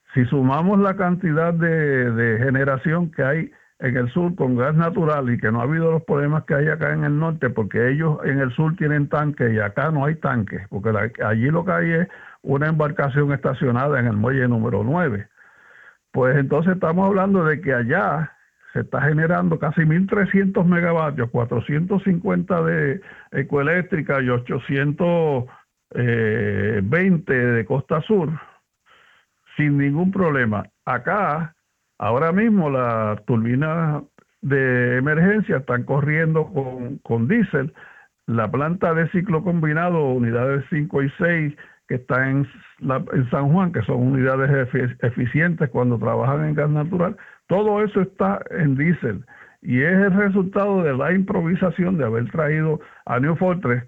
Si sumamos la cantidad de generación que hay en el sur con gas natural y que no ha habido los problemas que hay acá en el norte, porque ellos en el sur tienen tanques y acá no hay tanques, porque allí lo que hay es una embarcación estacionada en el muelle número 9. Pues entonces estamos hablando de que allá se está generando casi 1.300 megavatios, 450 de ecoeléctrica y 820 de Costa Sur, sin ningún problema. Acá, ahora mismo, las turbinas de emergencia están corriendo con diésel. La planta de ciclo combinado, unidades 5 y 6, que está en San Juan, que son unidades eficientes cuando trabajan en gas natural, todo eso está en diésel. Y es el resultado de la improvisación de haber traído a New Fortress